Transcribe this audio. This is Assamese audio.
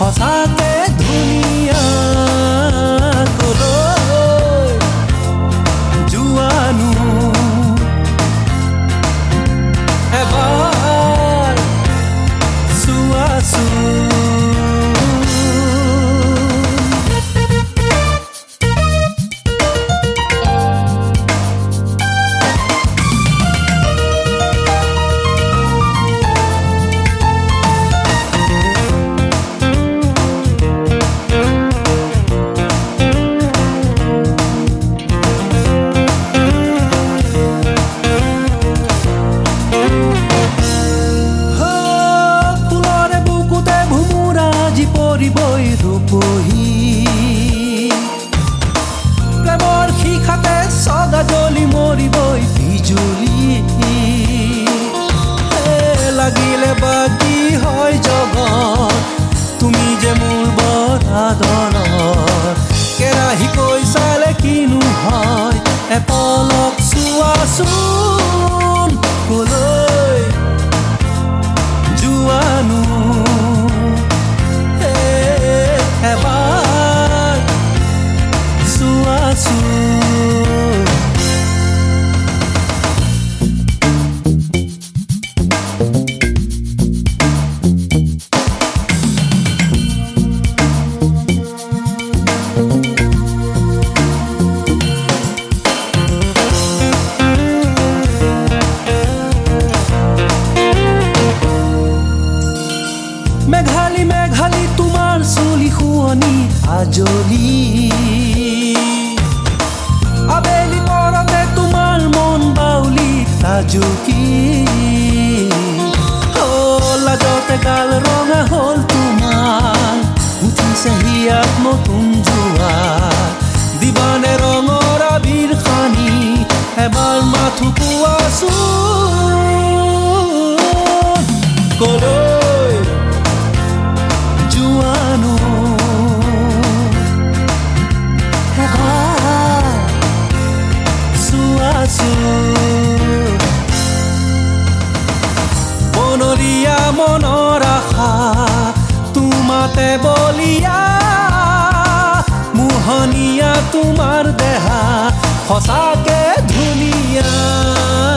সঁচাকে ধুনীয়া কলৈ যোৱানো এবাৰ চোৱাচোন পৰিবই ৰূপহী প্ৰেমৰ শিখাতে সদা জ্বলি মৰিবই বিজুলী লাগিলে বা কি হয় জগত তুমি যে মোৰ বৰাদৰ কেৰাহী কৈ চালে কিনো হয় এপলক চোৱাচোন কলৈ যোৱানো এবাৰ চোৱাচোন মেঘালী মেঘালী তোমাৰ চুলি শুৱনি আজলি আবেলি পৰতে তোমাৰ মন বাউলি লাজুকী লাজতে গাল ৰঙা হ'ল তোমাৰ উঠিছে হিয়াত নতুন জোৱা দিবানে ৰঙৰ আবিৰ খানি এবাৰ মাথো কোৱাচোন কলৈ যোৱানো এবাৰ চোৱাচোন বনৰীয়া মনৰ আশা তোমাতে বলিয়া মোহনীয়া তোমাৰ দেহা সঁচাকে ধুনীয়া